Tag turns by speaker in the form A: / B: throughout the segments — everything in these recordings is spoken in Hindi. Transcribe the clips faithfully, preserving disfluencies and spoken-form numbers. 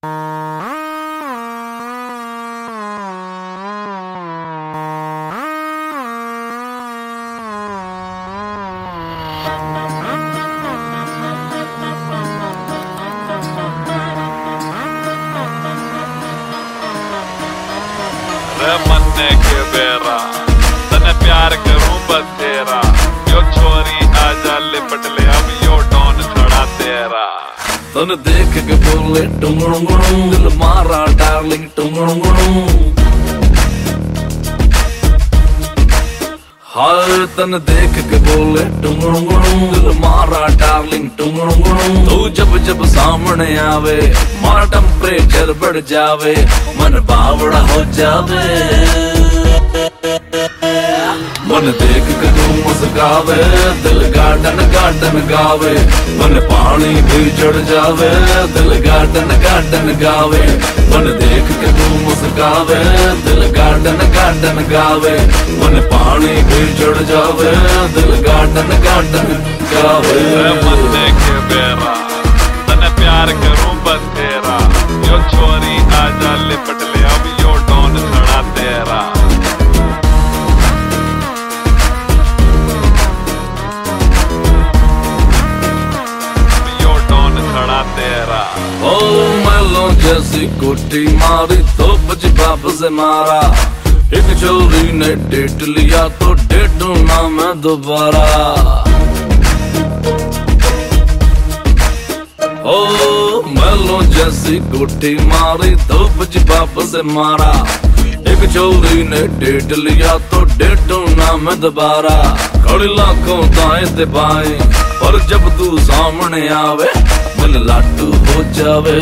A: मन्ने के बेरा तने प्यार करूं बस तेरा, यो छोरी आजा लिपट ले अब यो डॉन खड़ा तेरा।
B: तन देख के बोले टुंगड़ू गुड़ू, दिल मारा डार्लिंग टुंगड़ू गुड़ू। हाय तन देख के बोले टुंगड़ू गुड़ू, दिल मारा डार्लिंग टुंगड़ू गुड़ू। तू जब जब सामने आवे मारा टेम्परेचर बढ़ जावे, मन बावड़ा हो जावे। मन देख के तू मुस्कावे, दिल गार्डन गार्डन गावे। मन पानी भी चढ़ जावे, दिल गार्डन गार्डन गावे। मन देख के तू मुस्कावे, दिल गार्डन गार्डन गावे। मन पानी भी चढ़ जावे, दिल गार्डन गार्डन गावे।
A: मन्ने के बेरा तने प्यार करूं बस तेरा, यो छोरी आजा लिपट ले अब यो डॉन खड़ा तेरा। तेरा
B: ओ मैलो जैसी कोठी मारी तो बच बाप से मारा। एक चोरी ने डेट लिया तो डेटू ना मैं दोबारा। ओ मैलो जैसी कोठी मारी तो बच बाप से मारा। एक चोरी ने डेट लिया तो डेटू ना मैं दोबारा। खड़ी लाखों दाएं ते बाएं पर जब तू सामने आवे मन लाडू हो जावे।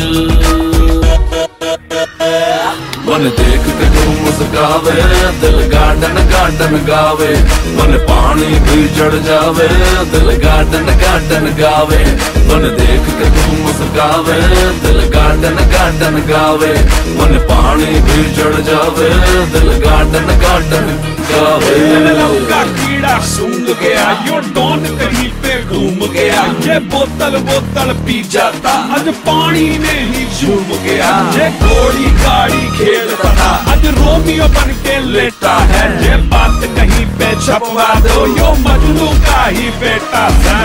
B: मन देख के तू मुस्कावे, दिल गार्डन गार्डन गावे। मन पानी भी चढ़ जावे, दिल गार्डन गार्डन गावे। मन देख के तू मुस्कावे, दिल गार्डन गार्डन गावे। मन पानी भी चढ़ जावे, दिल गार्डन गार्डन गावे।
C: लौका कीड़ा सूंघ गया, यो डॉन कहीं पे घूम गया। ये बोतल बोतल पी जाता, आज पानी में ही झूम गया। ये घोड़ी गाड़ी खेलता था, आज रोमियो बन के लेटा है। ये बात कहीं पे छपवा दो, यो मजनू का ही बेटा था।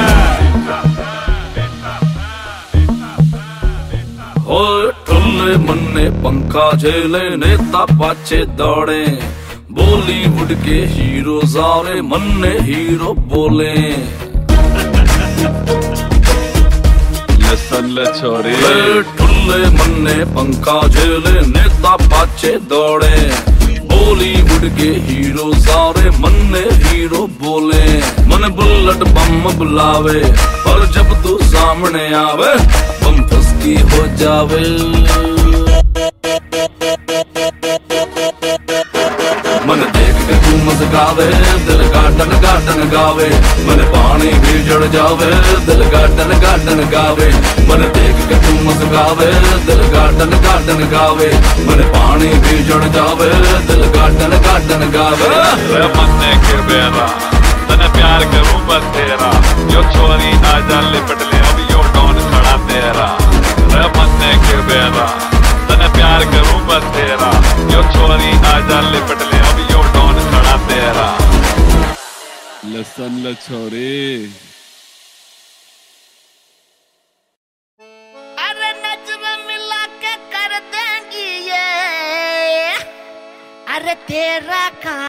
B: टुल्ले मन्ने पंखा झेले, नेता पाछे दौड़े। बॉलीवुड के हीरो सारे मन्ने हीरो बोले।
A: लसन ले छोरी
B: टुल्ले मन्ने पंखा झेले, नेता पाछे दौड़े। बॉलीवुड के हीरो सारे मन्ने हीरो बोले। मन बुलेट बम बुलावे पर जब तू सामने आवे बम फुसकी हो जावे। मन देख के तू मुस्कावे, दिल गार्डन गार्डन गावे। मन पानी भी चढ़ जावे, दिल गार्डन गार्डन गावे। मन देख के तू मुस्कावे, दिल गार्डन गार्डन गावे। मन पानी भी चढ़ जावे, दिल गार्डन गार्डन गावे।
A: मन्ने के बेरा तने प्यार करूं बस तेरा, यो छोरी आजा लिपट ले अब यो डॉन खड़ा तेरा। मन्ने के बेरा तने प्यार करूं बस तेरा, यो छोरी आजा लिपट ले अब यो डॉन खड़ा तेरा। लसन ल छोरी
D: अरे नजर मिला के कर देंगी ये, अरे तेरा काम